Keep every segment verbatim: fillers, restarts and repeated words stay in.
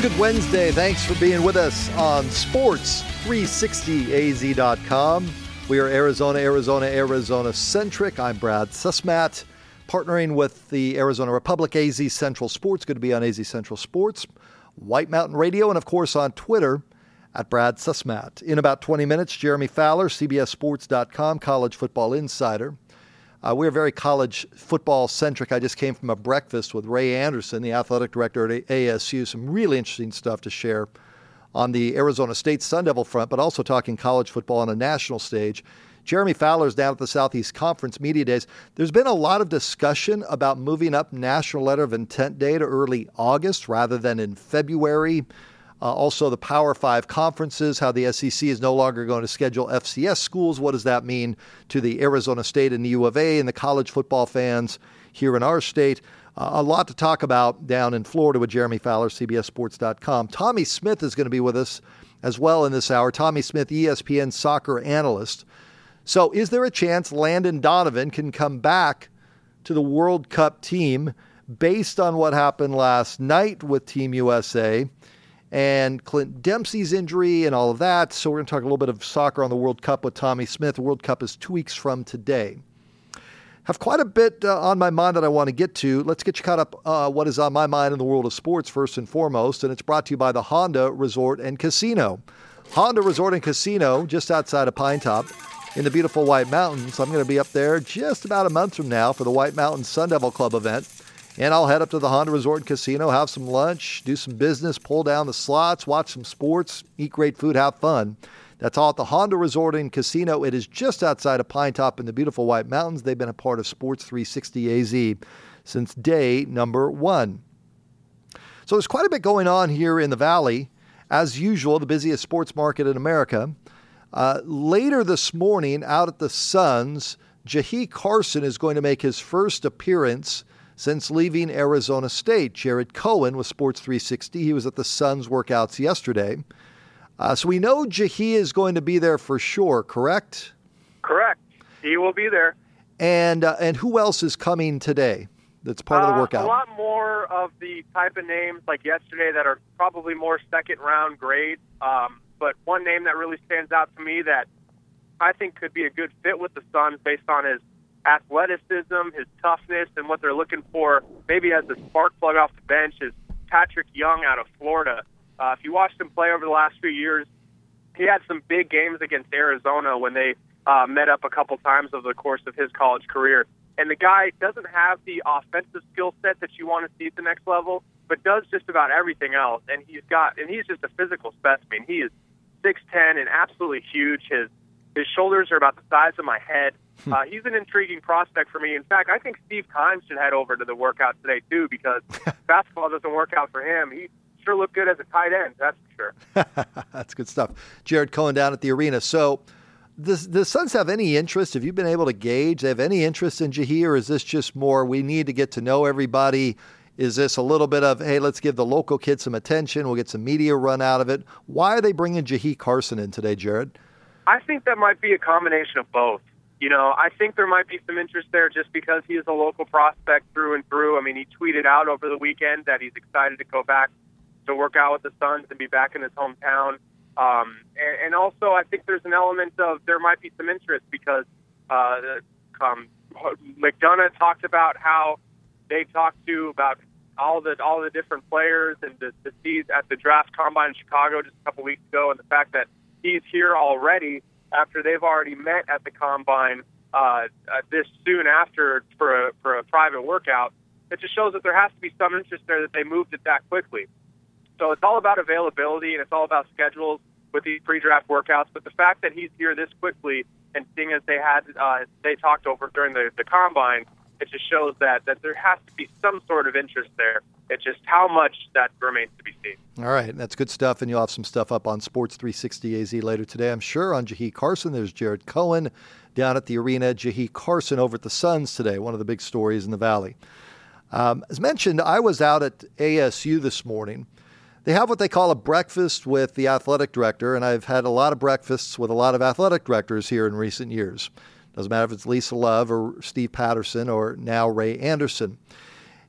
Good Wednesday. Thanks for being with us on sports three sixty A Z dot com. We are Arizona, Arizona, Arizona centric. I'm Brad Susmat, partnering with the Arizona Republic, A Z Central Sports. Good to be on A Z Central Sports, White Mountain Radio, and of course on Twitter at Brad Susmat. In about twenty minutes, Jeremy Fowler, C B S Sports dot com, college football insider. Uh, we're very college football centric. I just came from a breakfast with Ray Anderson, the athletic director at A S U. Some really interesting stuff to share on the Arizona State Sun Devil front, but also talking college football on a national stage. Jeremy Fowler's down at the Southeast Conference Media Days. There's been a lot of discussion about moving up National Letter of Intent Day to early August rather than in February. Uh, also, the Power Five conferences, how the S E C is no longer going to schedule F C S schools. What does that mean to the Arizona State and the U of A and the college football fans here in our state? Uh, a lot to talk about down in Florida with Jeremy Fowler, C B S Sports dot com. Tommy Smith is going to be with us as well in this hour. Tommy Smith, E S P N soccer analyst. So is there a chance Landon Donovan can come back to the World Cup team based on what happened last night with Team U S A and Clint Dempsey's injury and all of that? So we're going to talk a little bit of soccer on the World Cup with Tommy Smith. The World Cup is two weeks from today. Have quite a bit uh, on my mind that I want to get to. Let's get you caught up uh, what is on my mind in the world of sports first and foremost, and it's brought to you by the Honda Resort and Casino. Honda Resort and Casino, just outside of Pine Top in the beautiful White Mountains. I'm going to be up there just about a month from now for the White Mountains Sun Devil Club event. And I'll head up to the Honda Resort and Casino, have some lunch, do some business, pull down the slots, watch some sports, eat great food, have fun. That's all at the Honda Resort and Casino. It is just outside of Pine Top in the beautiful White Mountains. They've been a part of Sports three sixty A Z since day number one. So there's quite a bit going on here in the Valley. As usual, the busiest sports market in America. Uh, later this morning, out at the Suns, Jahi Carson is going to make his first appearance since leaving Arizona State. Jared Cohen with Sports three sixty. He was at the Suns workouts yesterday. Uh, so we know Jahi is going to be there for sure, correct? Correct. He will be there. And uh, and who else is coming today that's part uh, of the workout? A lot more of the type of names like yesterday that are probably more second-round grades. Um, but one name that really stands out to me that I think could be a good fit with the Suns based on his athleticism, his toughness, and what they're looking for maybe as a spark plug off the bench is Patrick Young out of Florida. Uh, if you watched him play over the last few years, he had some big games against Arizona when they uh, met up a couple times over the course of his college career. And the guy doesn't have the offensive skill set that you want to see at the next level, but does just about everything else. And he's got, and he's just a physical specimen. He is six ten and absolutely huge. His his shoulders are about the size of my head. Uh, he's an intriguing prospect for me. In fact, I think Steve Kimes should head over to the workout today, too, because basketball doesn't work out for him. He sure looked good as a tight end, that's for sure. That's good stuff. Jared Cohen down at the arena. So does the Suns have any interest? Have you been able to gauge? They have any interest in Jahi, or is this just more we need to get to know everybody? Is this a little bit of, hey, let's give the local kids some attention, we'll get some media run out of it? Why are they bringing Jahi Carson in today, Jared? I think that might be a combination of both. You know, I think there might be some interest there just because he is a local prospect through and through. I mean, he tweeted out over the weekend that he's excited to go back to work out with the Suns and be back in his hometown. Um, and, and also, I think there's an element of there might be some interest because uh, um, McDonough talked about how they talked to about all the all the different players and the, the seeds at the draft combine in Chicago just a couple weeks ago, and the fact that he's here already after they've already met at the combine uh, uh, this soon after for a, for a private workout, it just shows that there has to be some interest there that they moved it that quickly. So it's all about availability and it's all about schedules with these pre-draft workouts. But the fact that he's here this quickly and seeing as they had uh, they talked over during the, the combine, it just shows that, that there has to be some sort of interest there. It's just how much that remains to be seen. All right, that's good stuff, and you'll have some stuff up on Sports three sixty A Z later today, I'm sure, on Jahi Carson. There's Jared Cohen down at the arena. Jahi Carson over at the Suns today, one of the big stories in the Valley. Um, as mentioned, I was out at A S U this morning. They have what they call a breakfast with the athletic director, and I've had a lot of breakfasts with a lot of athletic directors here in recent years. Doesn't matter if it's Lisa Love or Steve Patterson or now Ray Anderson.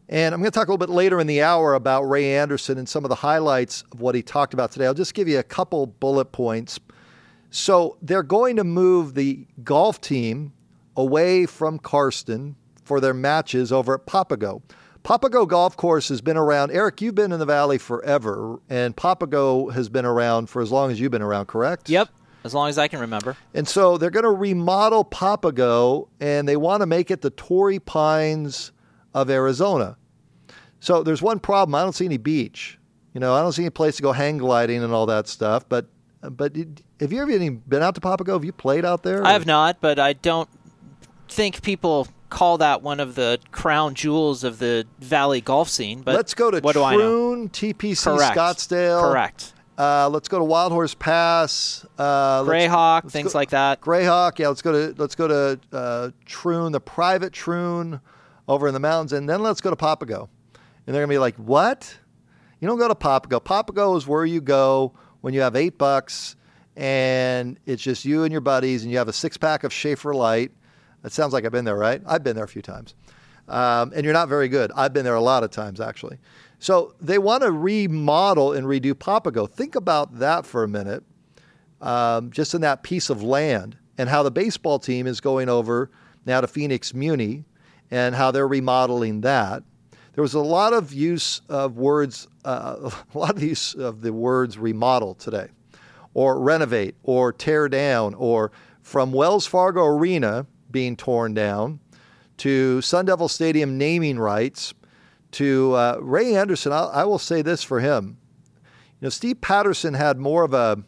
And I'm going to talk a little bit later in the hour about Ray Anderson and some of the highlights of what he talked about today. I'll just give you a couple bullet points. So they're going to move the golf team away from Karsten for their matches over at Papago. Papago Golf Course has been around. Eric, you've been in the Valley forever, and Papago has been around for as long as you've been around, correct? Yep, as long as I can remember. And so they're going to remodel Papago, and they want to make it the Torrey Pines of Arizona. So there's one problem. I don't see any beach. You know, I don't see any place to go hang gliding and all that stuff. But but have you ever even been out to Papago? Have you played out there? I have not, but I don't think people call that one of the crown jewels of the Valley golf scene. But let's go to what Troon, T P C Correct. Scottsdale. Correct. Uh, let's go to Wild Horse Pass. Uh, Greyhawk, let's things go, like that. Greyhawk, yeah. Let's go to let's go to uh, Troon, the private Troon over in the mountains, and then let's go to Papago. And they're gonna be like, "What? You don't go to Papago. Papago is where you go when you have eight bucks, and it's just you and your buddies, and you have a six pack of Schaefer Light." That sounds like I've been there, right? I've been there a few times, um, and you're not very good. I've been there a lot of times, actually. So they want to remodel and redo Papago. Think about that for a minute, um, just in that piece of land, and how the baseball team is going over now to Phoenix Muni and how they're remodeling that. There was a lot of use of words, uh, a lot of use of the words remodel today, or renovate, or tear down, or from Wells Fargo Arena being torn down to Sun Devil Stadium naming rights, to uh, Ray Anderson. I, I will say this for him. You know, Steve Patterson had more of a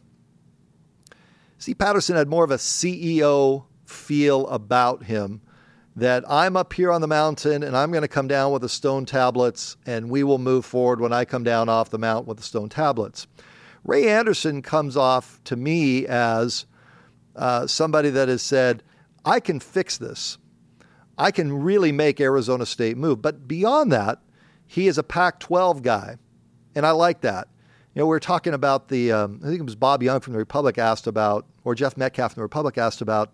Steve Patterson had more of a C E O feel about him, that I'm up here on the mountain and I'm going to come down with the stone tablets and we will move forward when I come down off the mountain with the stone tablets. Ray Anderson comes off to me as uh, somebody that has said, I can fix this. I can really make Arizona State move. But beyond that, he is a Pac twelve guy, and I like that. You know, we were talking about the, um, I think it was Bob Young from the Republic asked about, or Jeff Metcalf from the Republic asked about,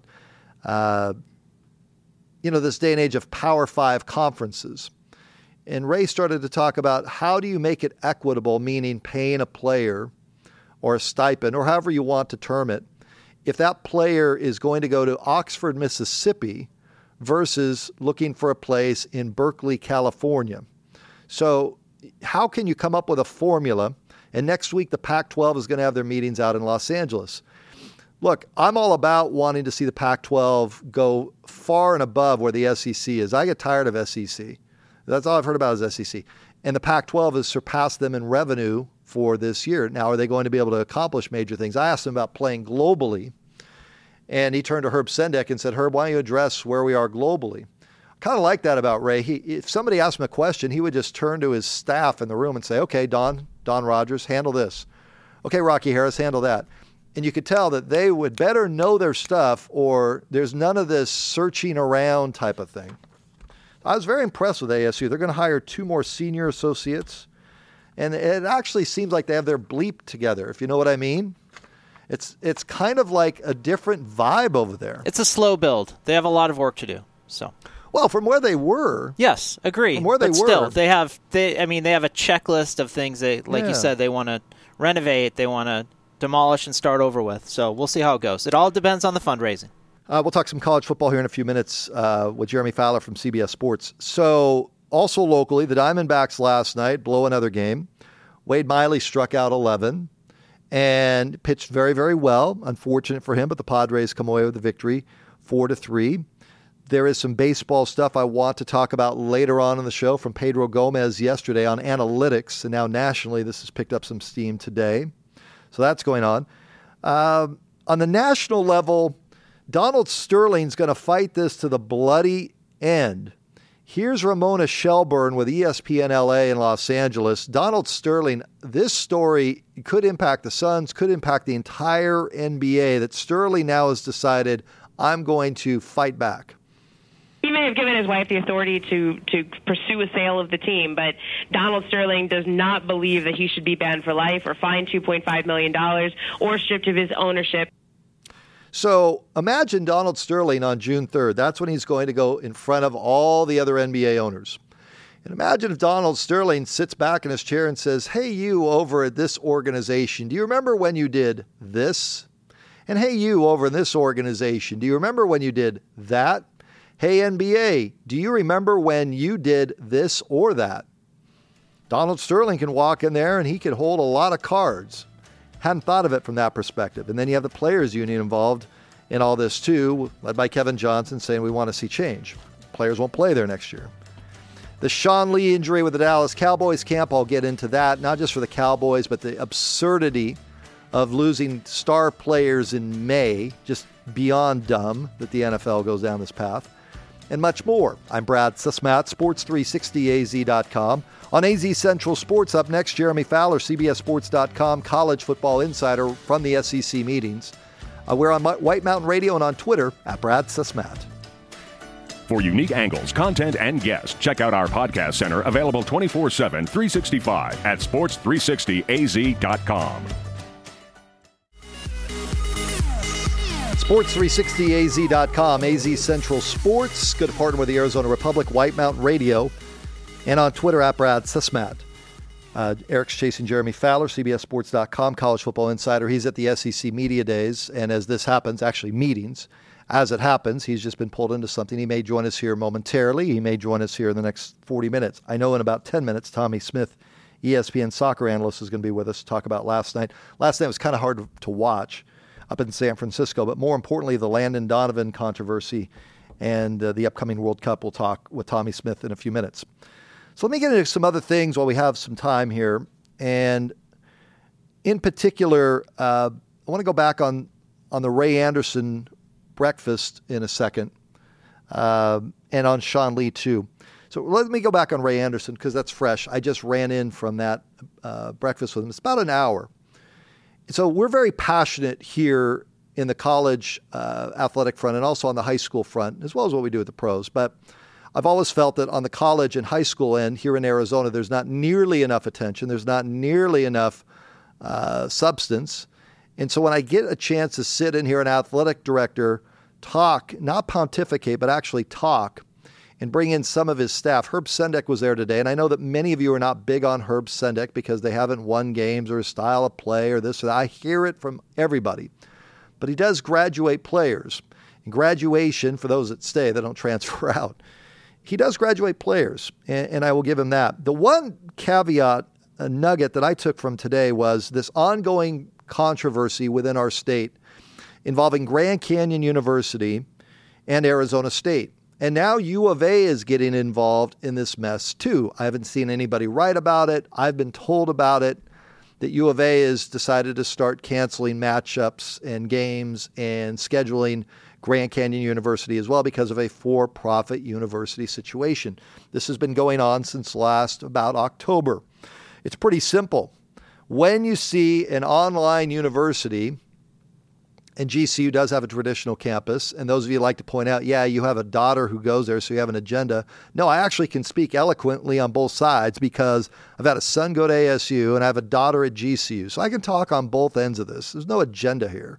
uh, you know, this day and age of Power Five conferences. And Ray started to talk about how do you make it equitable, meaning paying a player or a stipend, or however you want to term it, if that player is going to go to Oxford, Mississippi, versus looking for a place in Berkeley, California. So how can you come up with a formula? And next week, the Pac twelve is going to have their meetings out in Los Angeles. Look, I'm all about wanting to see the Pac twelve go far and above where the S E C is. I get tired of S E C. That's all I've heard about is S E C. And the Pac twelve has surpassed them in revenue for this year. Now, are they going to be able to accomplish major things? I asked him about playing globally, and he turned to Herb Sendek and said, Herb, why don't you address where we are globally? Kind of like that about Ray. He, if somebody asked him a question, he would just turn to his staff in the room and say, okay, Don, Don Rogers, handle this. Okay, Rocky Harris, handle that. And you could tell that they would better know their stuff, or there's none of this searching around type of thing. I was very impressed with A S U. They're going to hire two more senior associates, and it actually seems like they have their bleep together, if you know what I mean. It's it's kind of like a different vibe over there. It's a slow build. They have a lot of work to do. So, well, from where they were, yes, agree. From where they but were, still, they have. They, I mean, they have a checklist of things. They, like yeah. you said, they want to renovate. They want to demolish and start over with. So we'll see how it goes. It all depends on the fundraising. Uh, we'll talk some college football here in a few minutes uh, with Jeremy Fowler from C B S Sports. So also locally, the Diamondbacks last night blow another game. Wade Miley struck out eleven and pitched very, very well. Unfortunate for him, but the Padres come away with the victory, four to three. There is some baseball stuff I want to talk about later on in the show from Pedro Gomez yesterday on analytics, and now nationally this has picked up some steam today. So that's going on. Um, on the national level, Donald Sterling's going to fight this to the bloody end. Here's Ramona Shelburne with E S P N L A in Los Angeles. Donald Sterling, this story could impact the Suns, could impact the entire N B A, that Sterling now has decided, I'm going to fight back. He may have given his wife the authority to, to pursue a sale of the team, but Donald Sterling does not believe that he should be banned for life or fined two point five million dollars or stripped of his ownership. So imagine Donald Sterling on June third. That's when he's going to go in front of all the other N B A owners. And imagine if Donald Sterling sits back in his chair and says, hey, you over at this organization, do you remember when you did this? And hey, you over in this organization, do you remember when you did that? Hey, N B A, do you remember when you did this or that? Donald Sterling can walk in there and he can hold a lot of cards. Hadn't thought of it from that perspective. And then you have the players union involved in all this too, led by Kevin Johnson, saying we want to see change. Players won't play there next year. The Sean Lee injury with the Dallas Cowboys camp, I'll get into that, not just for the Cowboys, but the absurdity of losing star players in May, just beyond dumb that the N F L goes down this path, and much more. I'm Brad Sussmat, sports three sixty A Z dot com. On A Z Central Sports, up next, Jeremy Fowler, C B S Sports dot com, college football insider from the S E C meetings. Uh, we're on White Mountain Radio and on Twitter at Brad Sussmat. For unique angles, content, and guests, check out our podcast center, available twenty-four seven, three sixty-five at sports three sixty A Z dot com. sports three sixty A Z dot com, A Z Central Sports. Good to partner with the Arizona Republic, White Mountain Radio, and on Twitter at Brad Sussmat. Uh, Eric's chasing Jeremy Fowler, C B S Sports dot com, college football insider. He's at the S E C Media Days, and as this happens, actually meetings, as it happens, he's just been pulled into something. He may join us here momentarily. He may join us here in the next forty minutes. I know in about ten minutes, Tommy Smith, E S P N soccer analyst, is going to be with us to talk about last night. Last night was kind of hard to watch up in San Francisco, but more importantly, the Landon Donovan controversy and uh, the upcoming World Cup. We'll talk with Tommy Smith in a few minutes. So let me get into some other things while we have some time here. And in particular, uh, I want to go back on, on the Ray Anderson breakfast in a second, uh, and on Sean Lee too. So let me go back on Ray Anderson because that's fresh. I just ran in from that uh, breakfast with him. It's about an hour. So we're very passionate here in the college uh, athletic front and also on the high school front, as well as what we do at the pros. But I've always felt that on the college and high school end here in Arizona, there's not nearly enough attention. There's not nearly enough uh, substance. And so when I get a chance to sit in here, an athletic director, talk, not pontificate, but actually talk, and bring in some of his staff. Herb Sendek was there today, and I know that many of you are not big on Herb Sendek because they haven't won games or his style of play or this or that. I hear it from everybody. But he does graduate players. And graduation, for those that stay, that don't transfer out, he does graduate players, and, and I will give him that. The one caveat, a nugget that I took from today was this ongoing controversy within our state involving Grand Canyon University and Arizona State. And now U of A is getting involved in this mess too. I haven't seen anybody write about it. I've been told about it, that U of A has decided to start canceling matchups and games and scheduling Grand Canyon University as well because of a for-profit university situation. This has been going on since last about October. It's pretty simple. When you see an online university, and G C U does have a traditional campus, and those of you like to point out, yeah, you have a daughter who goes there, so you have an agenda. No, I actually can speak eloquently on both sides because I've had a son go to A S U and I have a daughter at G C U, so I can talk on both ends of this. There's no agenda here.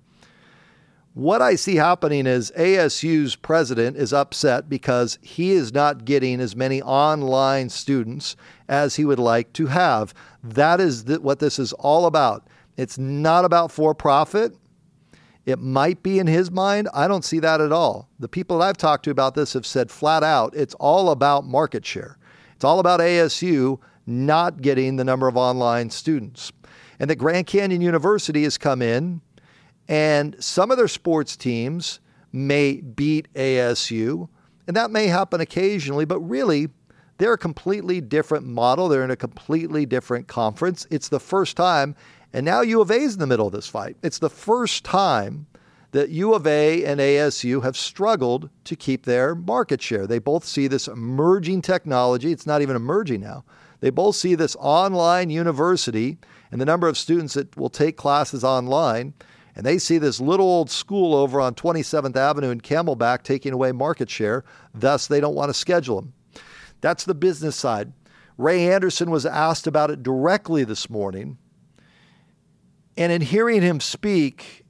What I see happening is A S U's president is upset because he is not getting as many online students as he would like to have. That is th- what this is all about. It's not about for-profit. It might be in his mind. I don't see that at all. The people that I've talked to about this have said flat out, it's all about market share. It's all about A S U not getting the number of online students. And that Grand Canyon University has come in, and some of their sports teams may beat A S U, and that may happen occasionally, but really, they're a completely different model. They're in a completely different conference. It's the first time. And now U of A is in the middle of this fight. It's the first time that U of A and A S U have struggled to keep their market share. They both see this emerging technology. It's not even emerging now. They both see this online university and the number of students that will take classes online. And they see this little old school over on twenty-seventh Avenue in Camelback taking away market share. Thus, they don't want to schedule them. That's the business side. Ray Anderson was asked about it directly this morning. And in hearing him speak,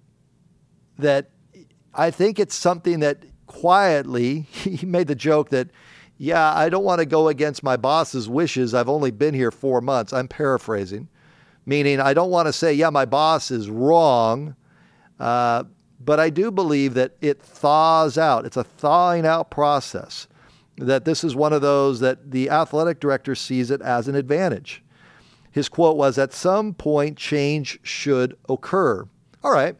that I think it's something that quietly, he made the joke that, yeah, I don't want to go against my boss's wishes. I've only been here four months. I'm paraphrasing, meaning I don't want to say, yeah, my boss is wrong. Uh, but I do believe that it thaws out. It's a thawing out process, that this is one of those that the athletic director sees it as an advantage. His quote was, at some point, change should occur. All right.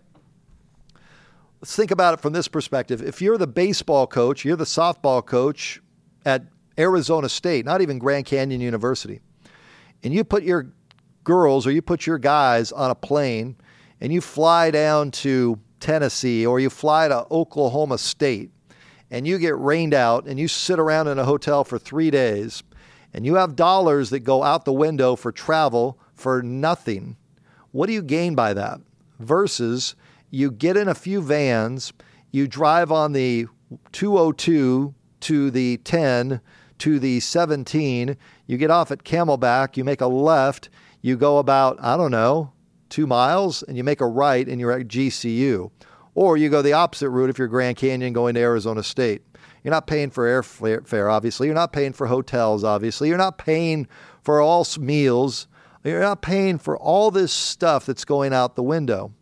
Let's think about it from this perspective. If you're the baseball coach, you're the softball coach at Arizona State, not even Grand Canyon University, and you put your girls or you put your guys on a plane and you fly down to Tennessee or you fly to Oklahoma State and you get rained out and you sit around in a hotel for three days and you have dollars that go out the window for travel for nothing, what do you gain by that? Versus you get in a few vans, you drive on the two oh two to the ten to the seventeen, you get off at Camelback, you make a left, you go about, I don't know, two miles, and you make a right and you're at G C U. Or you go the opposite route if you're Grand Canyon going to Arizona State. You're not paying for airfare, obviously. You're not paying for hotels, obviously. You're not paying for all meals. You're not paying for all this stuff that's going out the window.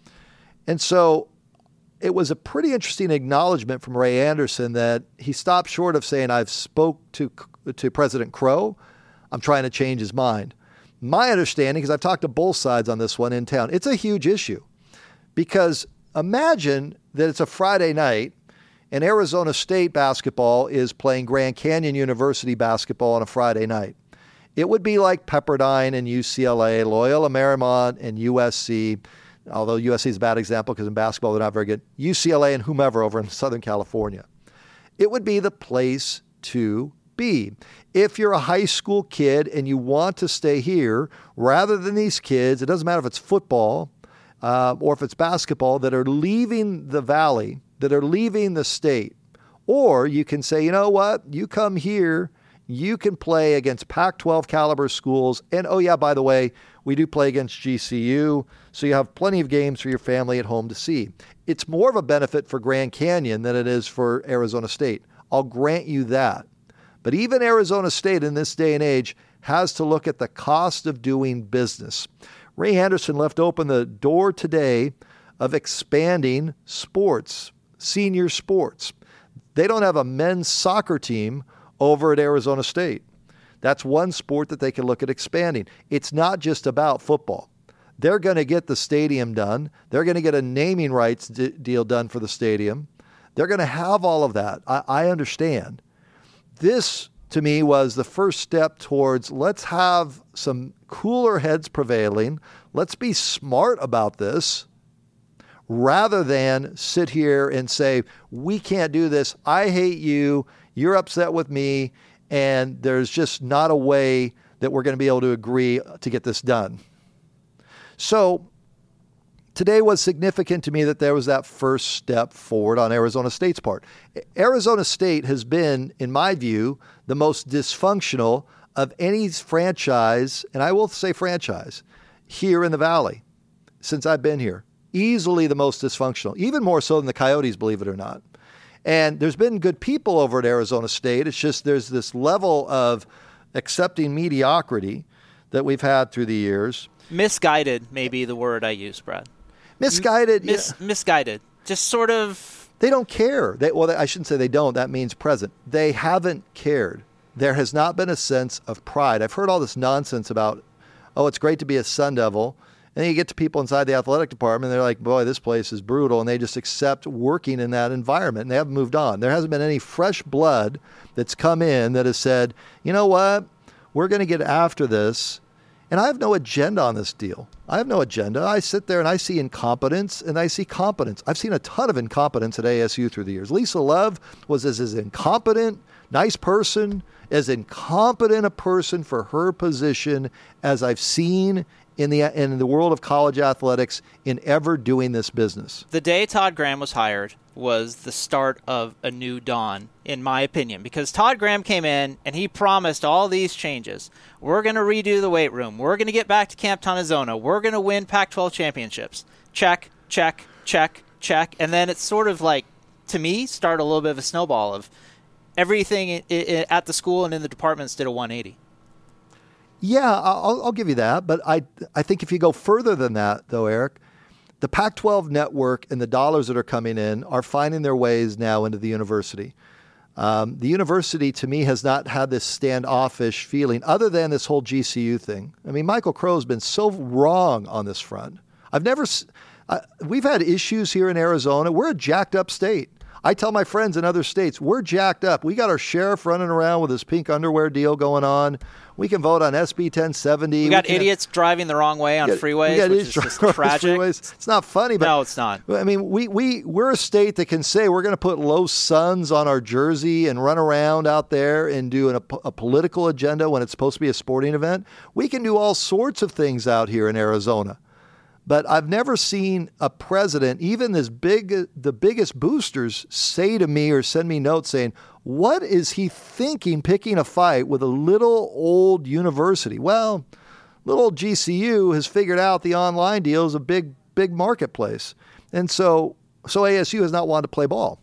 And so it was a pretty interesting acknowledgement from Ray Anderson that he stopped short of saying, I've spoke to, to President Crow. I'm trying to change his mind. My understanding, because I've talked to both sides on this one in town, it's a huge issue. Because imagine that it's a Friday night and Arizona State basketball is playing Grand Canyon University basketball on a Friday night. It would be like Pepperdine and U C L A, Loyola Marymount and U S C, although U S C is a bad example because in basketball they're not very good, U C L A and whomever over in Southern California. It would be the place to be. If you're a high school kid and you want to stay here, rather than these kids, it doesn't matter if it's football uh, or if it's basketball, that are leaving the valley, that are leaving the state. Or you can say, you know what, you come here, you can play against Pac twelve caliber schools. And oh yeah, by the way, we do play against G C U, so you have plenty of games for your family at home to see. It's more of a benefit for Grand Canyon than it is for Arizona State. I'll grant you that. But even Arizona State in this day and age has to look at the cost of doing business. Ray Anderson left open the door today of expanding sports, senior sports. They don't have a men's soccer team over at Arizona State. That's one sport that they can look at expanding. It's not just about football. They're going to get the stadium done. They're going to get a naming rights d- deal done for the stadium. They're going to have all of that. I, I understand. This, to me, was the first step towards let's have some cooler heads prevailing. Let's be smart about this rather than sit here and say, we can't do this. I hate you. You're upset with me. And there's just not a way that we're going to be able to agree to get this done. So today was significant to me that there was that first step forward on Arizona State's part. Arizona State has been, in my view, the most dysfunctional of any franchise, and I will say franchise, here in the Valley since I've been here. Easily the most dysfunctional, even more so than the Coyotes, believe it or not. And there's been good people over at Arizona State. It's just there's this level of accepting mediocrity that we've had through the years. Misguided may be the word I use, Brad. Misguided. Mis- yeah. Misguided. Just sort of. They don't care. They, well, I shouldn't say they don't. That means present. They haven't cared. There has not been a sense of pride. I've heard all this nonsense about, oh, it's great to be a Sun Devil. And then you get to people inside the athletic department, and they're like, boy, this place is brutal. And they just accept working in that environment. And they haven't moved on. There hasn't been any fresh blood that's come in that has said, you know what, we're going to get after this. And I have no agenda on this deal. I have no agenda. I sit there and I see incompetence and I see competence. I've seen a ton of incompetence at A S U through the years. Lisa Love was as, as incompetent, nice person, as incompetent a person for her position as I've seen in the in the world of college athletics in ever doing this business. The day Todd Graham was hired was the start of a new dawn, in my opinion, because Todd Graham came in and he promised all these changes. We're going to redo the weight room. We're going to get back to Camp Tontozona. We're going to win Pac twelve championships. Check, check, check, check. And then it's sort of like, to me, start a little bit of a snowball of, everything i- i- at the school and in the departments did a one eighty. Yeah, I'll, I'll give you that. But I, I think if you go further than that, though, Eric, the Pac twelve network and the dollars that are coming in are finding their ways now into the university. Um, the university, to me, has not had this standoffish feeling other than this whole G C U thing. I mean, Michael Crow's been so wrong on this front. I've never uh, we've had issues here in Arizona. We're a jacked up state. I tell my friends in other states, we're jacked up. We got our sheriff running around with his pink underwear deal going on. We can vote on S B ten seventy. We got we can, idiots driving the wrong way on we got, freeways, we which is just tragic. Freeways. It's not funny, but no, it's not. I mean, we we we're a state that can say we're going to put Low Suns on our jersey and run around out there and do an, a, a political agenda when it's supposed to be a sporting event. We can do all sorts of things out here in Arizona. But I've never seen a president, even this big, the biggest boosters, say to me or send me notes saying, what is he thinking picking a fight with a little old university? Well, little old G C U has figured out the online deal is a big, big marketplace. And so, so A S U has not wanted to play ball.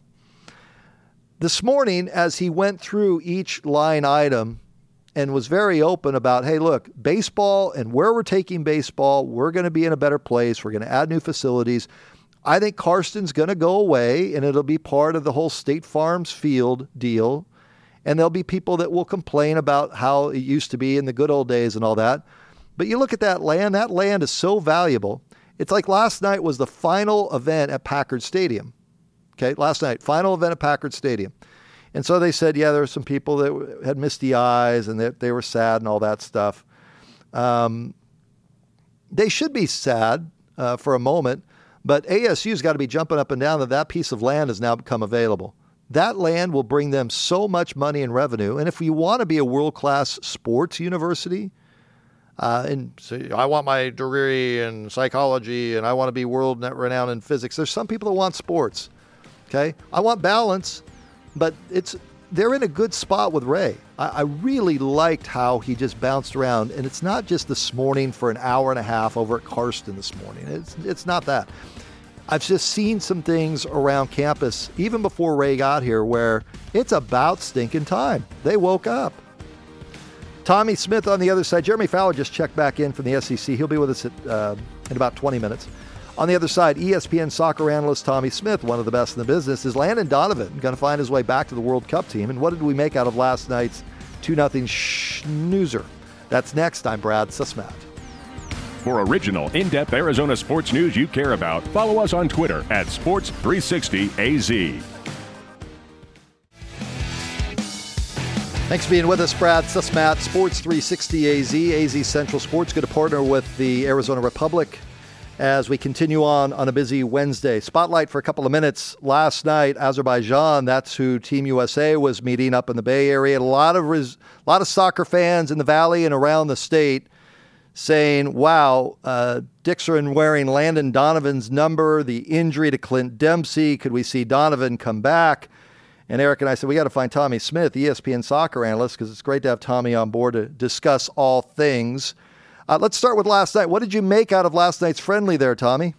This morning, as he went through each line item, and was very open about, hey, look, baseball and where we're taking baseball, we're going to be in a better place. We're going to add new facilities. I think Karsten's going to go away, and it'll be part of the whole State Farms Field deal. And there'll be people that will complain about how it used to be in the good old days and all that. But you look at that land, that land is so valuable. It's like last night was the final event at Packard Stadium. Okay, last night, final event at Packard Stadium. And so they said, yeah, there were some people that had misty eyes and that they were sad and all that stuff. Um, they should be sad uh, for a moment, but A S U's got to be jumping up and down that that piece of land has now become available. That land will bring them so much money and revenue. And if you want to be a world-class sports university, uh, and say, I want my degree in psychology and I want to be world-renowned in physics, there's some people that want sports. Okay, I want balance. But it's they're in a good spot with Ray. I, I really liked how he just bounced around. And it's not just this morning for an hour and a half over at Karsten this morning. It's it's not that. I've just seen some things around campus, even before Ray got here, where it's about stinking time. They woke up. Tommy Smith on the other side. Jeremy Fowler just checked back in from the S E C. He'll be with us at, uh, in about twenty minutes. On the other side, E S P N soccer analyst Tommy Smith, one of the best in the business. Is Landon Donovan going to find his way back to the World Cup team? And what did we make out of last night's two nothing snoozer? That's next. I'm Brad Sussmat. For original, in-depth Arizona sports news you care about, follow us on Twitter at Sports three sixty A Z. Thanks for being with us, Brad Sussmat, Sports three sixty A Z, A Z Central Sports. Good to partner with the Arizona Republic as we continue on on a busy Wednesday. Spotlight for a couple of minutes. Last night, Azerbaijan, that's who Team U S A was meeting up in the Bay Area. A lot of res- a lot of soccer fans in the Valley and around the state saying, wow, uh, Dixon wearing Landon Donovan's number, the injury to Clint Dempsey. Could we see Donovan come back? And Eric and I said, we got to find Tommy Smith, E S P N soccer analyst, because it's great to have Tommy on board to discuss all things. Uh, let's start with last night. What did you make out of last night's friendly there, Tommy?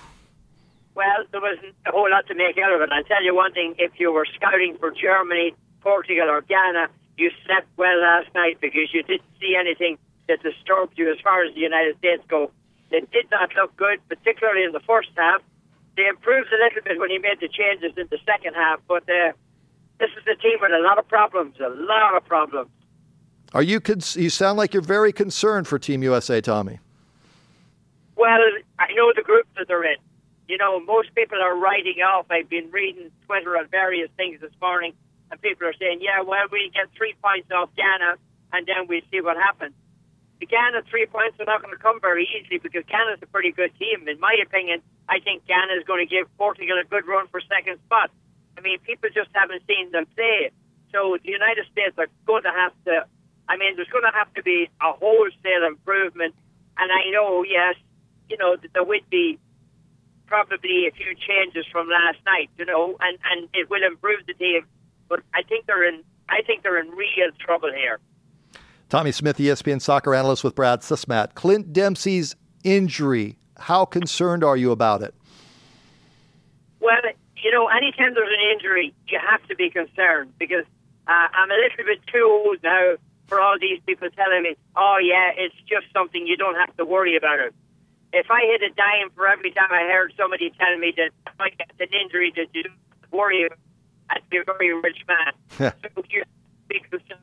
Well, there wasn't a whole lot to make out of it. I'll tell you one thing, if you were scouting for Germany, Portugal, or Ghana, you slept well last night because you didn't see anything that disturbed you as far as the United States go. They did not look good, particularly in the first half. They improved a little bit when he made the changes in the second half, but uh, this is a team with a lot of problems, a lot of problems. Are you? Cons- you sound like you're very concerned for Team U S A, Tommy. Well, I know the group that they're in. You know, most people are writing off. I've been reading Twitter on various things this morning, and people are saying, yeah, well, we get three points off Ghana, and then we see what happens. The Ghana three points are not going to come very easily because Ghana's a pretty good team. In my opinion, I think Ghana is going to give Portugal a good run for second spot. I mean, people just haven't seen them play. So the United States are going to have to, I mean, there's going to have to be a wholesale improvement. And I know, yes, you know, that there would be probably a few changes from last night, you know, and, and it will improve the team. But I think they're in, I think they're in real trouble here. Tommy Smith, E S P N soccer analyst with Brad Sussmat. Clint Dempsey's injury, how concerned are you about it? Well, you know, anytime there's an injury, you have to be concerned because, Uh, I'm a little bit too old now for all these people telling me, oh, yeah, it's just something you don't have to worry about it. If I hit a dime for every time I heard somebody tell me that I get an injury that you don't have to worry about, I'd be a very rich man. So you be concerned.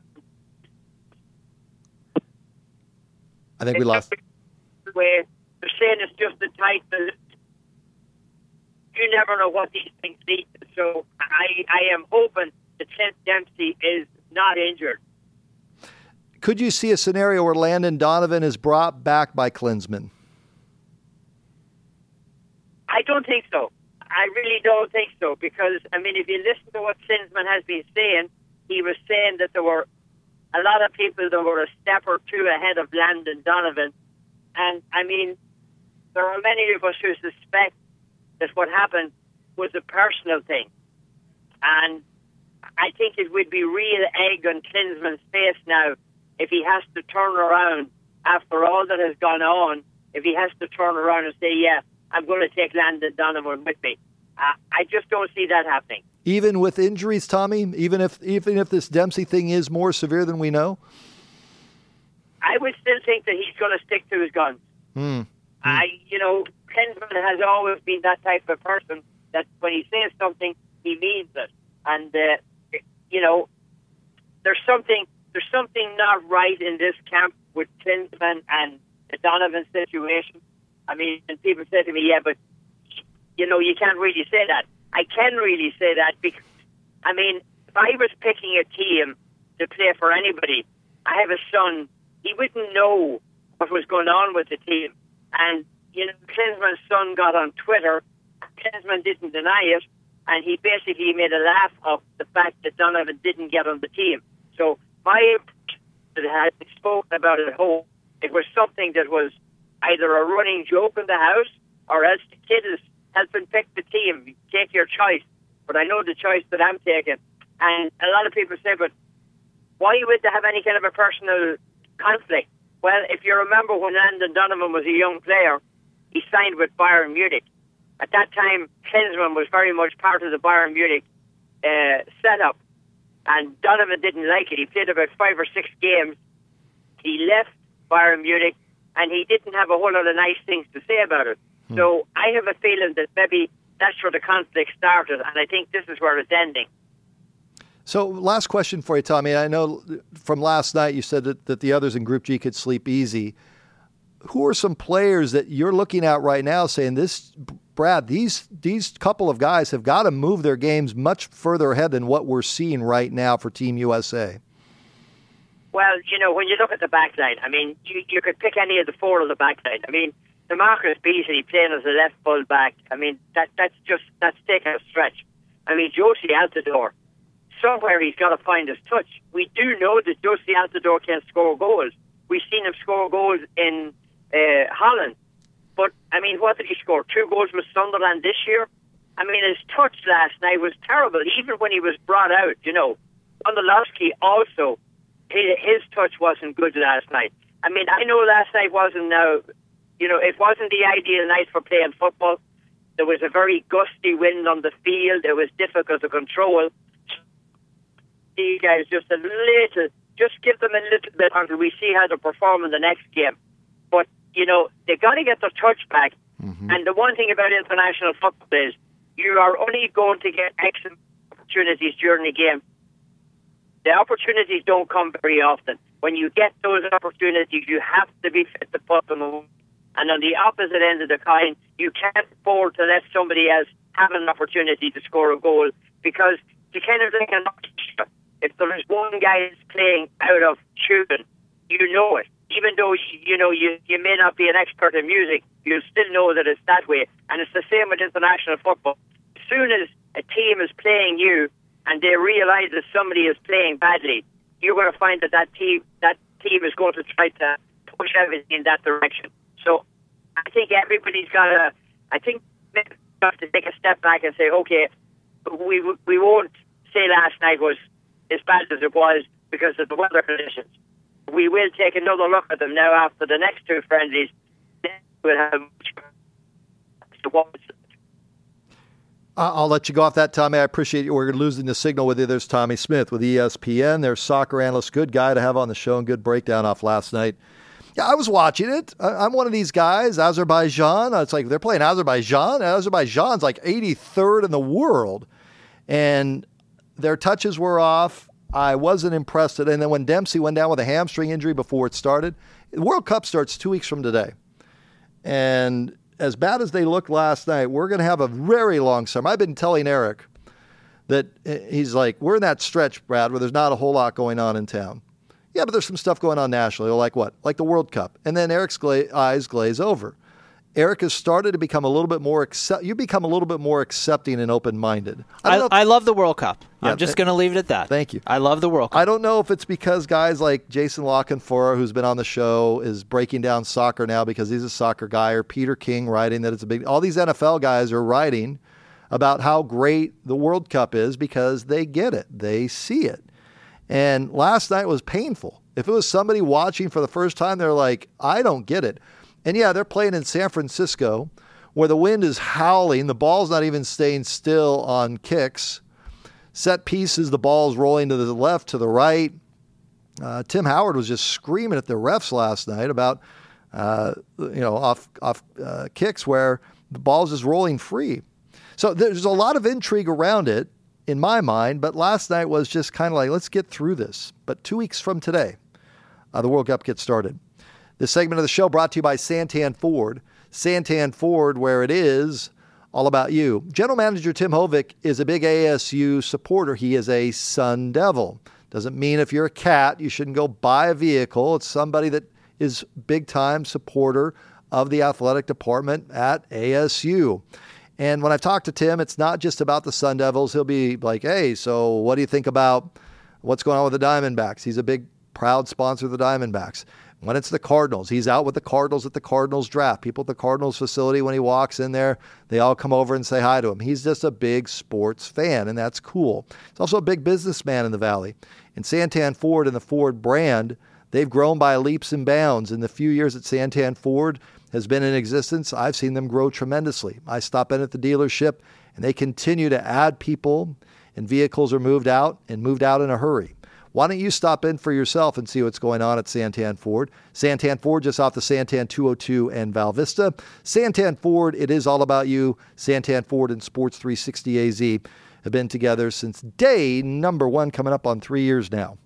I think we lost. Way they're saying it's just a tight. You never know what these things lead to. So I, I am hoping that Clint Dempsey is not injured. Could you see a scenario where Landon Donovan is brought back by Klinsman? I don't think so. I really don't think so because, I mean, if you listen to what Klinsman has been saying, he was saying that there were a lot of people that were a step or two ahead of Landon Donovan. And, I mean, there are many of us who suspect that what happened was a personal thing. And I think it would be real egg on Klinsman's face now if he has to turn around after all that has gone on, if he has to turn around and say, yeah, I'm going to take Landon Donovan with me. Uh, I just don't see that happening. Even with injuries, Tommy? Even if even if this Dempsey thing is more severe than we know? I would still think that he's going to stick to his guns. Mm. I, you know, Klinsman has always been that type of person that when he says something, he means it. And, uh, you know, there's something there's something not right in this camp with Klinsman and the Donovan situation. I mean, and people say to me, yeah, but, you know, you can't really say that. I can really say that because, I mean, if I was picking a team to play for anybody, I have a son, he wouldn't know what was going on with the team. And, you know, Klinsman's son got on Twitter. Klinsman didn't deny it. And he basically made a laugh of the fact that Donovan didn't get on the team. So my that had spoken about at home, it was something that was either a running joke in the house or else the kid is helping pick the team. Take your choice. But I know the choice that I'm taking. And a lot of people say, but why would they have any kind of a personal conflict? Well, if you remember when Landon Donovan was a young player, he signed with Bayern Munich. At that time, Klinsman was very much part of the Bayern Munich uh, setup. And Donovan didn't like it. He played about five or six games. He left Bayern Munich, and he didn't have a whole lot of nice things to say about it. Hmm. So I have a feeling that maybe that's where the conflict started, and I think this is where it's ending. So last question for you, Tommy. I know from last night you said that, that the others in Group G could sleep easy. Who are some players that you're looking at right now saying, this, Brad, these these couple of guys have got to move their games much further ahead than what we're seeing right now for Team U S A? Well, you know, when you look at the back line, I mean, you, you could pick any of the four of the back line. I mean, DeMarcus Beasley playing as a left full back, I mean, that that's just, that's taking a stretch. I mean, Josie Altidore, somewhere he's got to find his touch. We do know that Josie Altidore can score goals. We've seen him score goals in uh, Holland. But, I mean, what did he score? Two goals with Sunderland this year? I mean, his touch last night was terrible, even when he was brought out, you know. Ondolowski also, his, his touch wasn't good last night. I mean, I know last night wasn't, uh, you know, it wasn't the ideal night for playing football. There was a very gusty wind on the field. It was difficult to control. These guys just a little, just give them a little bit until we see how they perform in the next game. But, you know, they've got to get their touch back. Mm-hmm. And the one thing about international football is you are only going to get excellent opportunities during the game. The opportunities don't come very often. When you get those opportunities, you have to be fit to put them away. And on the opposite end of the coin, you can't afford to let somebody else have an opportunity to score a goal because you kind of like an orchestra. If there is one guy that's playing out of tune, you know it. Even though, you know, you, you may not be an expert in music, you still know that it's that way. And it's the same with international football. As soon as a team is playing you and they realize that somebody is playing badly, you're going to find that that team, that team is going to try to push everything in that direction. So I think everybody's got to, I think we have to take a step back and say, okay, we we won't say last night was as bad as it was because of the weather conditions. We will take another look at them now after the next two friendlies. Then we'll have I'll let you go off that, Tommy. I appreciate you. We're losing the signal with you. There's Tommy Smith with E S P N. There's soccer analyst, good guy to have on the show, and good breakdown off last night. Yeah, I was watching it. I'm one of these guys, Azerbaijan. It's like they're playing Azerbaijan. Azerbaijan's like eighty-third in the world. And their touches were off. I wasn't impressed. And then when Dempsey went down with a hamstring injury before it started, the World Cup starts two weeks from today. And as bad as they looked last night, we're going to have a very long summer. I've been telling Eric that he's like, we're in that stretch, Brad, where there's not a whole lot going on in town. Yeah, but there's some stuff going on nationally, like what? Like the World Cup. And then Eric's gla- eyes glaze over. Eric has started to become a little bit more accept. You become a little bit more accepting and open-minded. I, I, I love the World Cup. Yeah, I'm just going to leave it at that. Thank you. I love the World Cup. I don't know if it's because guys like Jason Lockenfora, who's been on the show, is breaking down soccer now because he's a soccer guy, or Peter King writing that it's a big. All these N F L guys are writing about how great the World Cup is because they get it, they see it. And last night was painful. If it was somebody watching for the first time, they're like, I don't get it. And yeah, they're playing in San Francisco where the wind is howling. The ball's not even staying still on kicks. Set pieces, the ball's rolling to the left, to the right. Uh, Tim Howard was just screaming at the refs last night about, uh, you know, off off uh, kicks where the ball's just rolling free. So there's a lot of intrigue around it in my mind, but last night was just kind of like, let's get through this. But two weeks from today, uh, the World Cup gets started. This segment of the show brought to you by Santan Ford. Santan Ford, where it is all about you. General Manager Tim Hovick is a big A S U supporter. He is a Sun Devil. Doesn't mean if you're a cat, you shouldn't go buy a vehicle. It's somebody that is big-time supporter of the athletic department at A S U. And when I've talked to Tim, it's not just about the Sun Devils. He'll be like, hey, so what do you think about what's going on with the Diamondbacks? He's a big, proud sponsor of the Diamondbacks. When it's the Cardinals, he's out with the Cardinals at the Cardinals draft. People at the Cardinals facility, when he walks in there, they all come over and say hi to him. He's just a big sports fan, and that's cool. He's also a big businessman in the Valley. And Santan Ford and the Ford brand, they've grown by leaps and bounds. In the few years that Santan Ford has been in existence, I've seen them grow tremendously. I stop in at the dealership, and they continue to add people, and vehicles are moved out, and moved out in a hurry. Why don't you stop in for yourself and see what's going on at Santan Ford? Santan Ford, just off the Santan two oh two and Val Vista. Santan Ford, it is all about you. Santan Ford and Sports three sixty A Z have been together since day number one, coming up on three years now.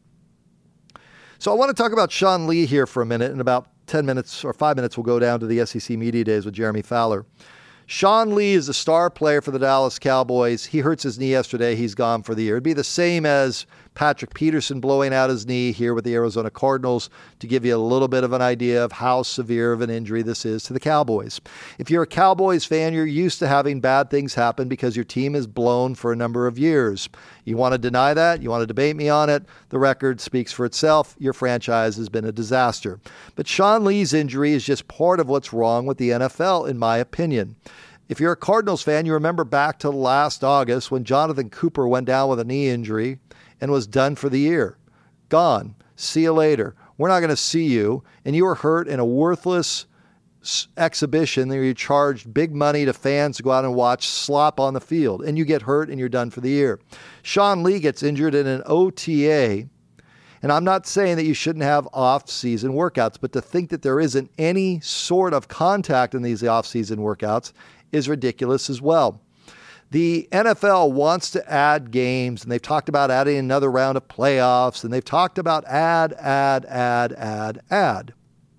So I want to talk about Sean Lee here for a minute. In about ten minutes or five minutes, we'll go down to the S E C Media Days with Jeremy Fowler. Sean Lee is a star player for the Dallas Cowboys. He hurts his knee yesterday. He's gone for the year. It'd be the same as Patrick Peterson blowing out his knee here with the Arizona Cardinals, to give you a little bit of an idea of how severe of an injury this is to the Cowboys. If you're a Cowboys fan, you're used to having bad things happen because your team is blown for a number of years. You want to deny that? You want to debate me on it? The record speaks for itself. Your franchise has been a disaster. But Sean Lee's injury is just part of what's wrong with the N F L, in my opinion. If you're a Cardinals fan, you remember back to last August when Jonathan Cooper went down with a knee injury and was done for the year. Gone. See you later. We're not going to see you. And you were hurt in a worthless exhibition that you charged big money to fans to go out and watch slop on the field. And you get hurt and you're done for the year. Sean Lee gets injured in an O T A. And I'm not saying that you shouldn't have off-season workouts, but to think that there isn't any sort of contact in these off-season workouts is ridiculous as well. The N F L wants to add games, and they've talked about adding another round of playoffs, and they've talked about add, add, add, add, add.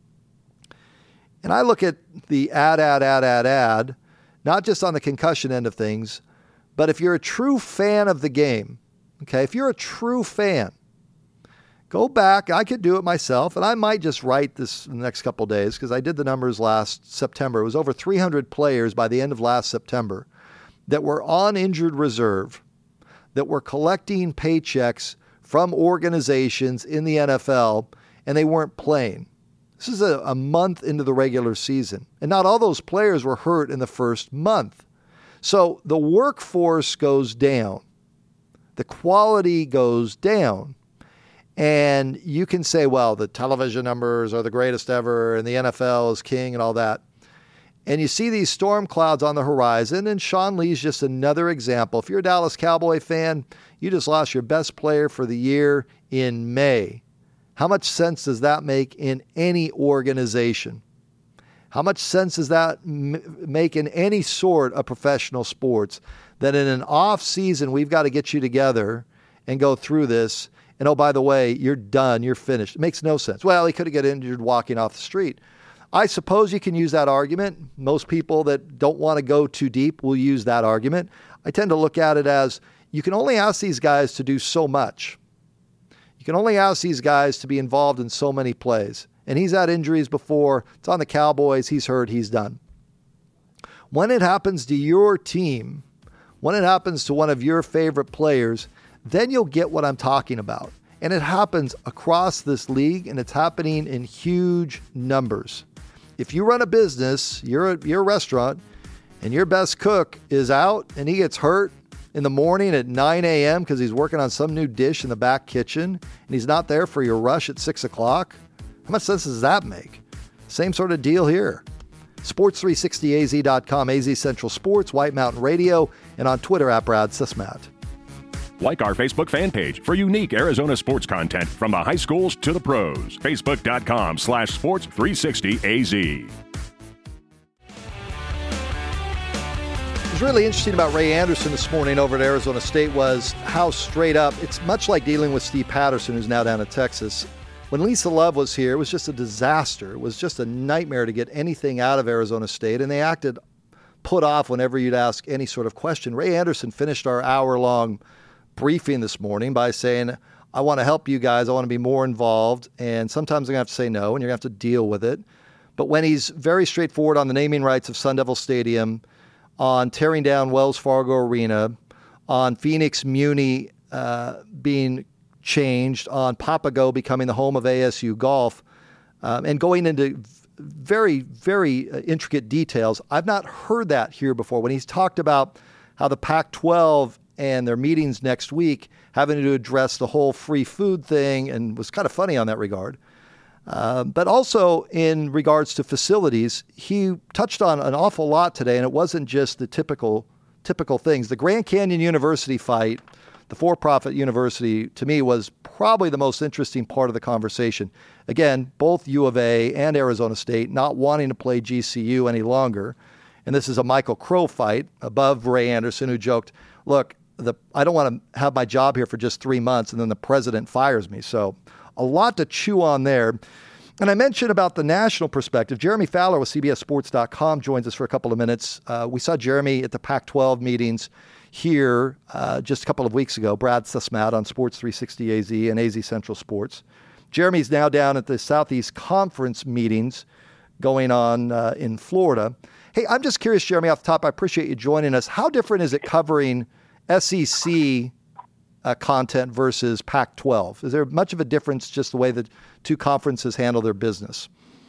And I look at the add, add, add, add, add, not just on the concussion end of things, but if you're a true fan of the game, okay, if you're a true fan, go back. I could do it myself, and I might just write this in the next couple of days because I did the numbers last September. It was over three hundred players by the end of last September that were on injured reserve, that were collecting paychecks from organizations in the N F L, and they weren't playing. This is a, a month into the regular season, and not all those players were hurt in the first month. So the workforce goes down. The quality goes down. And you can say, well, the television numbers are the greatest ever, and the N F L is king and all that. And you see these storm clouds on the horizon, and Sean Lee's just another example. If you're a Dallas Cowboy fan, you just lost your best player for the year in May. How much sense does that make in any organization? How much sense does that m- make in any sort of professional sports, that in an off season, we've got to get you together and go through this. And oh, by the way, you're done. You're finished. It makes no sense. Well, he could have got injured walking off the street. I suppose you can use that argument. Most people that don't want to go too deep will use that argument. I tend to look at it as you can only ask these guys to do so much. You can only ask these guys to be involved in so many plays. And he's had injuries before. It's on the Cowboys. He's hurt. He's done. When it happens to your team, when it happens to one of your favorite players, then you'll get what I'm talking about. And it happens across this league, and it's happening in huge numbers. If you run a business, you're a, you're a restaurant, and your best cook is out and he gets hurt in the morning at nine a.m. because he's working on some new dish in the back kitchen, and he's not there for your rush at six o'clock, how much sense does that make? Same sort of deal here. sports three sixty A Z dot com, A Z Central Sports, White Mountain Radio, and on Twitter at Brad Sismat. Like our Facebook fan page for unique Arizona sports content from the high schools to the pros. Facebook.com slash sports 360 AZ. What was really interesting about Ray Anderson this morning over at Arizona State was how straight up, it's much like dealing with Steve Patterson, who's now down in Texas. When Lisa Love was here, it was just a disaster. It was just a nightmare to get anything out of Arizona State, and they acted put off whenever you'd ask any sort of question. Ray Anderson finished our hour-long briefing this morning by saying, I want to help you guys. I want to be more involved. And sometimes I'm going to have to say no, and you're going to have to deal with it. But when he's very straightforward on the naming rights of Sun Devil Stadium, on tearing down Wells Fargo Arena, on Phoenix Muni uh, being changed, on Papago becoming the home of A S U golf, um, and going into very, very uh, intricate details, I've not heard that here before. When he's talked about how the Pac twelve and their meetings next week having to address the whole free food thing, and was kind of funny on that regard. Uh, but also in regards to facilities, he touched on an awful lot today, and it wasn't just the typical typical things. The Grand Canyon University fight, the for-profit university, to me was probably the most interesting part of the conversation. Again, both U of A and Arizona State not wanting to play G C U any longer. And this is a Michael Crow fight above Ray Anderson, who joked, look, The, I don't want to have my job here for just three months and then the president fires me. So a lot to chew on there. And I mentioned about the national perspective. Jeremy Fowler with C B S Sports dot com joins us for a couple of minutes. Uh, we saw Jeremy at the Pac twelve meetings here uh, just a couple of weeks ago. Brad Sismat on Sports three sixty A Z and A Z Central Sports. Jeremy's now down at the Southeast Conference meetings going on uh, in Florida. Hey, I'm just curious, Jeremy, off the top, I appreciate you joining us. How different is it covering S E C uh, content versus Pac twelve? Is there much of a difference just the way that two conferences handle their business?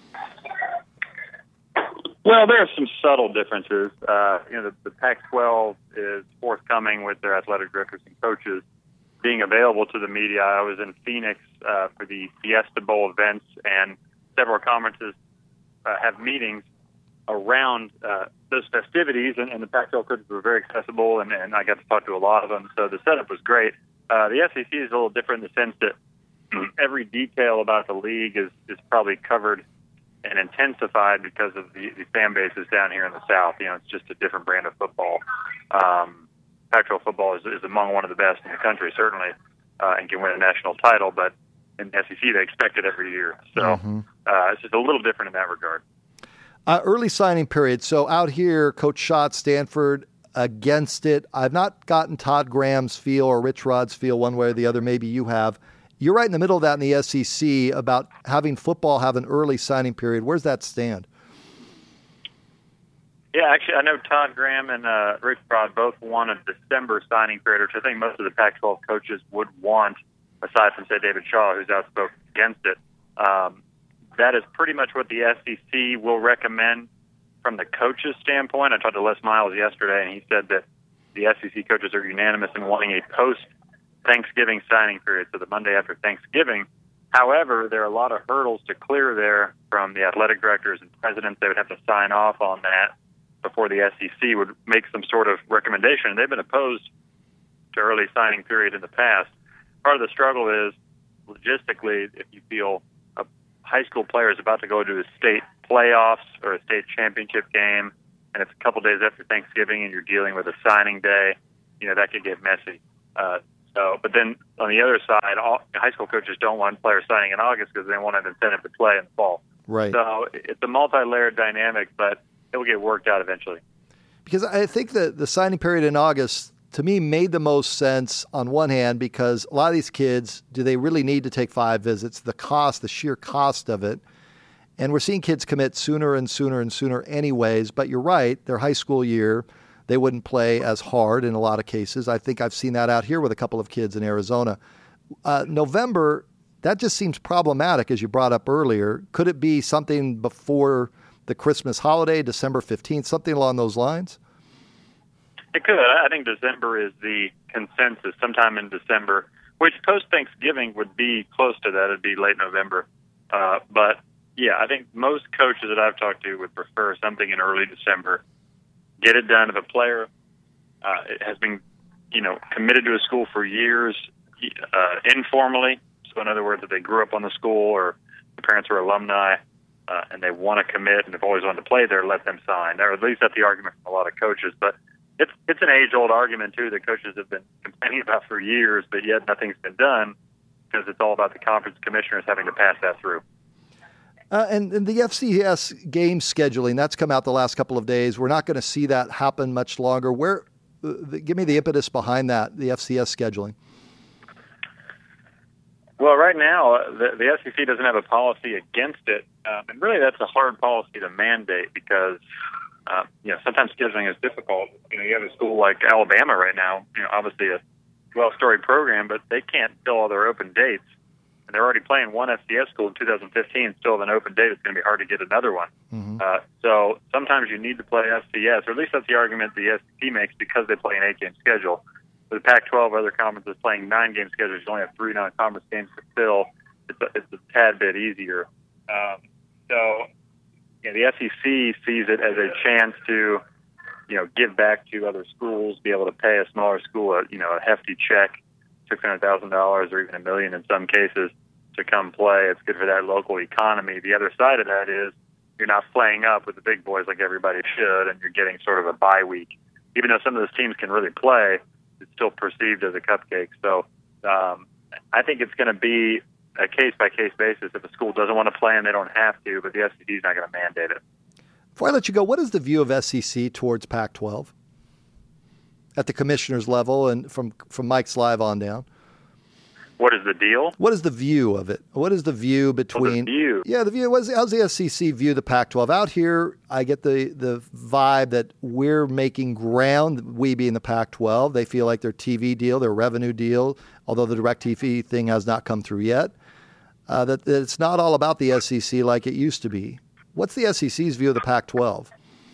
Well, there are some subtle differences. Uh, you know, the, the Pac twelve is forthcoming with their athletic directors and coaches being available to the media. I was in Phoenix uh, for the Fiesta Bowl events, and several conferences uh, have meetings around uh, those festivities, and, and the Pac twelve coaches were very accessible, and, and I got to talk to a lot of them, so the setup was great. Uh, the S E C is a little different in the sense that every detail about the league is, is probably covered and intensified because of the, the fan bases down here in the South. You know, it's just a different brand of football. Um, Pac twelve football is, is among one of the best in the country, certainly, uh, and can win a national title, but in the S E C they expect it every year. So mm-hmm. uh, it's just a little different in that regard. Uh, early signing period. So out here, Coach Schott, Stanford, against it. I've not gotten Todd Graham's feel or Rich Rod's feel one way or the other. Maybe you have. You're right in the middle of that in the S E C about having football have an early signing period. Where's that stand? Yeah, actually, I know Todd Graham and uh, Rich Rod both want a December signing period, which I think most of the Pac twelve coaches would want, aside from, say, David Shaw, who's outspoken against it. Um, that is pretty much what the S E C will recommend from the coaches' standpoint. I talked to Les Miles yesterday, and he said that the S E C coaches are unanimous in wanting a post-Thanksgiving signing period, so the Monday after Thanksgiving However, there are a lot of hurdles to clear there from the athletic directors and presidents. They would have to sign off on that before the S E C would make some sort of recommendation. And they've been opposed to early signing period in the past. Part of the struggle is, logistically, if you feel a high school player is about to go to a state playoffs or a state championship game, and it's a couple days after Thanksgiving and you're dealing with a signing day, you know, that could get messy. Uh, so, but then on the other side, all, high school coaches don't want players signing in August because they want an incentive to play in the fall. Right. So it's a multi-layered dynamic, but it will get worked out eventually. Because I think that the signing period in August, to me, made the most sense on one hand because a lot of these kids, do they really need to take five visits? The cost, the sheer cost of it. And we're seeing kids commit sooner and sooner and sooner anyways. But you're right, their high school year, they wouldn't play as hard in a lot of cases. I think I've seen that out here with a couple of kids in Arizona. Uh, November, that just seems problematic, as you brought up earlier. Could it be something before the Christmas holiday, December fifteenth, something along those lines? It could. I think December is the consensus, sometime in December, which post-Thanksgiving would be close to that. It'd be late November. Uh, but, yeah, I think most coaches that I've talked to would prefer something in early December. Get it done. If a player uh, has been, you know, committed to a school for years uh, informally, so in other words, if they grew up on the school or the parents are alumni uh, and they want to commit and they've always wanted to play there, let them sign. Or at least that's the argument from a lot of coaches. But it's it's an age-old argument, too, that coaches have been complaining about for years, but yet nothing's been done because it's all about the conference commissioners having to pass that through. Uh, and, and the F C S game scheduling, that's come out the last couple of days. We're not going to see that happen much longer. Where, uh, the, give me the impetus behind that, the F C S scheduling. Well, right now, uh, the, the S E C doesn't have a policy against it. Um, and really, that's a hard policy to mandate because, uh, you know, sometimes scheduling is difficult. You know, you have a school like Alabama right now, you know, obviously a well-storied program, but they can't fill all their open dates. And they're already playing one F C S school in two thousand fifteen, still have an open date. It's going to be hard to get another one. Mm-hmm. Uh, so sometimes you need to play F C S, or at least that's the argument the S E C makes because they play an eight-game schedule. For the Pac twelve, other conferences playing nine-game schedules, you only have three non-conference games to fill. It's a, it's a tad bit easier. Um, so you know, the S E C sees it as a chance to, you know, give back to other schools, be able to pay a smaller school, a, you know, a hefty check, six hundred thousand dollars or even a million in some cases, to come play. It's good for that local economy. The other side of that is you're not playing up with the big boys like everybody should, and you're getting sort of a bye week. Even though some of those teams can really play, it's still perceived as a cupcake. So um, I think it's going to be a case-by-case basis. If a school doesn't want to play and they don't have to, but the S E C is not going to mandate it. Before I let you go, what is the view of S E C towards Pac twelve at the commissioner's level and from, from Mike's Live on down? What is the deal? What is the view of it? What is the view between... Well, the view. Yeah, the view. How's the S E C view the Pac twelve? Out here, I get the, the vibe that we're making ground, we being the Pac twelve. They feel like their T V deal, their revenue deal, although the DirecTV thing has not come through yet, uh, that, that it's not all about the S E C like it used to be. What's the S E C's view of the Pac twelve?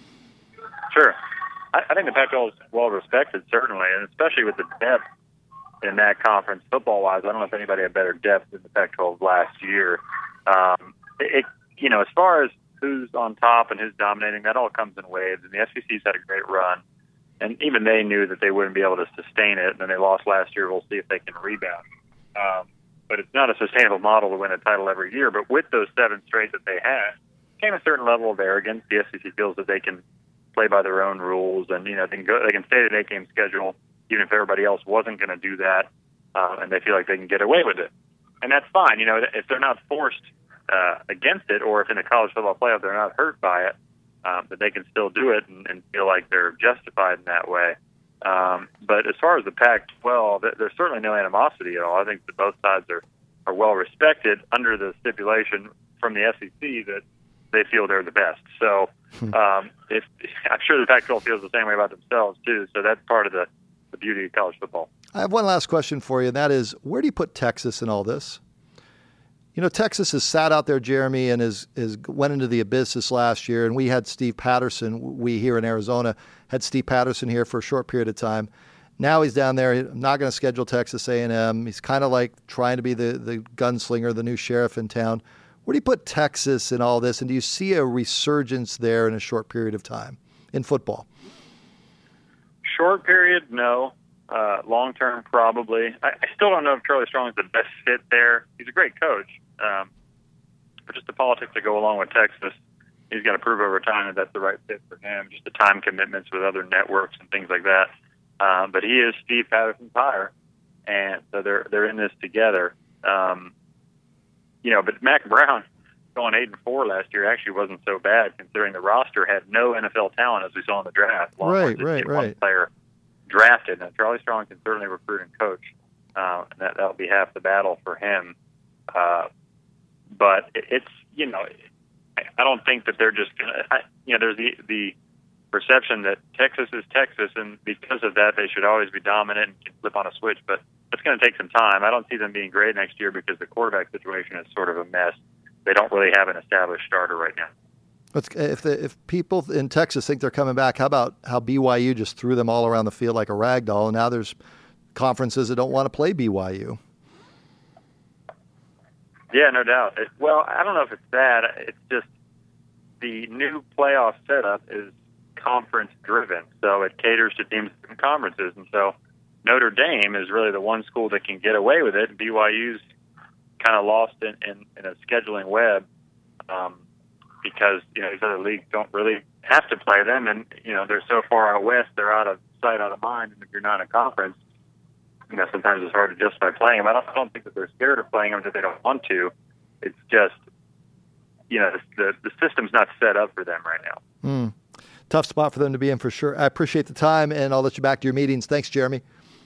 Sure. I, I think the Pac twelve is well respected, certainly, and especially with the depth in that conference, football-wise. I don't know if anybody had better depth than the Pac twelve last year. Um, it, you know, as far as who's on top and who's dominating, that all comes in waves, and the S E C's had a great run, and even they knew that they wouldn't be able to sustain it, and then they lost last year. We'll see if they can rebound. Um, but it's not a sustainable model to win a title every year, but with those seven straight that they had, came a certain level of arrogance. The S E C feels that they can play by their own rules, and you know they can go, they can stay at an eight-game schedule, even if everybody else wasn't going to do that, uh, and they feel like they can get away with it, and that's fine. You know, if they're not forced uh, against it, or if in the college football playoff they're not hurt by it, um, that they can still do it and, and feel like they're justified in that way. Um, but as far as the Pac twelve, there's certainly no animosity at all. I think that both sides are, are well respected under the stipulation from the S E C that they feel they're the best. So um, if, I'm sure the Pac twelve feels the same way about themselves, too. So that's part of the, the beauty of college football. I have one last question for you, and that is, where do you put Texas in all this? You know, Texas has sat out there, Jeremy, and has, has went into the abyss this last year, and we had Steve Patterson, we here in Arizona had Steve Patterson here for a short period of time. Now he's down there. I'm not going to schedule Texas A and M. He's kind of like trying to be the, the gunslinger, the new sheriff in town. Where do you put Texas in all this? And do you see a resurgence there in a short period of time in football? Short period, no. Uh, long term, probably. I, I still don't know if Charlie Strong is the best fit there. He's a great coach. Um, but just the politics that go along with Texas, he's got to prove over time that that's the right fit for him, just the time commitments with other networks and things like that. Um, but he is Steve Patterson's hire, and so they're they're in this together. Um, you know, but Mack Brown going eight and four last year actually wasn't so bad, considering the roster had no N F L talent as we saw in the draft. Right, right, one right. Player drafted. Now Charlie Strong can certainly recruit and coach, uh, and that that'll be half the battle for him. Uh, but it, it's you know, I, I don't think that they're just gonna. I, you know, there's the the perception that Texas is Texas, and because of that, they should always be dominant and can flip on a switch. But it's going to take some time. I don't see them being great next year because the quarterback situation is sort of a mess. They don't really have an established starter right now. If the, if people in Texas think they're coming back, how about how B Y U just threw them all around the field like a rag doll, and now there's conferences that don't want to play B Y U? Yeah, no doubt. It, well, I don't know if it's that. It's just the new playoff setup is conference-driven, so it caters to teams in conferences. And so Notre Dame is really the one school that can get away with it, and B Y U's kind of lost in, in, in a scheduling web um, because, you know, these other leagues don't really have to play them, and, you know, they're so far out west, they're out of sight, out of mind, and if you're not in a conference, you know, sometimes it's hard to justify playing them. I don't, I don't think that they're scared of playing them, that they don't want to. It's just, you know, the, the system's not set up for them right now. Mm. Tough spot for them to be in for sure. I appreciate the time, and I'll let you back to your meetings. Thanks, Jeremy.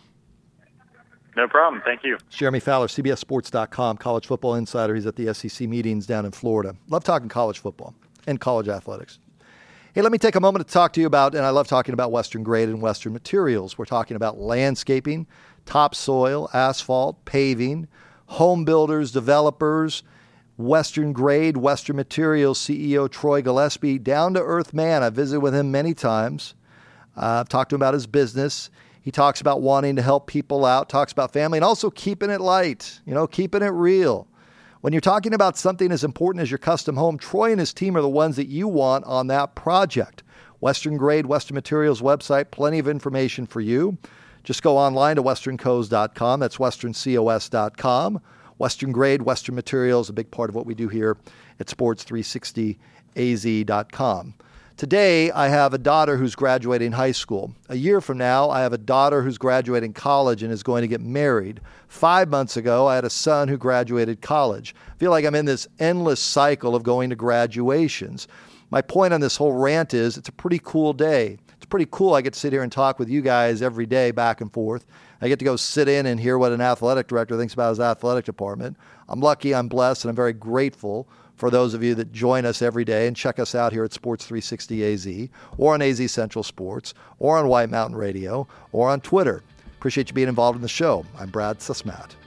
No problem. Thank you. Jeremy Fowler, C B S Sports dot com, college football insider. He's at the S E C meetings down in Florida. Love talking college football and college athletics. Hey, let me take a moment to talk to you about, and I love talking about Western Grade and Western Materials. We're talking about landscaping, topsoil, asphalt, paving, home builders, developers, Western Grade, Western Materials C E O Troy Gillespie, down-to-earth man. I've visited with him many times. Uh, I've talked to him about his business. He talks about wanting to help people out, talks about family, and also keeping it light, you know, keeping it real. When you're talking about something as important as your custom home, Troy and his team are the ones that you want on that project. Western Grade, Western Materials website, plenty of information for you. Just go online to western cos dot com. That's western cos dot com. Western Grade, Western Materials, a big part of what we do here at sports three sixty a z dot com. Today, I have a daughter who's graduating high school. A year from now, I have a daughter who's graduating college and is going to get married. Five months ago, I had a son who graduated college. I feel like I'm in this endless cycle of going to graduations. My point on this whole rant is it's a pretty cool day. It's pretty cool. I get to sit here and talk with you guys every day back and forth. I get to go sit in and hear what an athletic director thinks about his athletic department. I'm lucky, I'm blessed, and I'm very grateful for those of you that join us every day and check us out here at Sports three sixty A Z or on A Z Central Sports or on White Mountain Radio or on Twitter. Appreciate you being involved in the show. I'm Brad Susmat.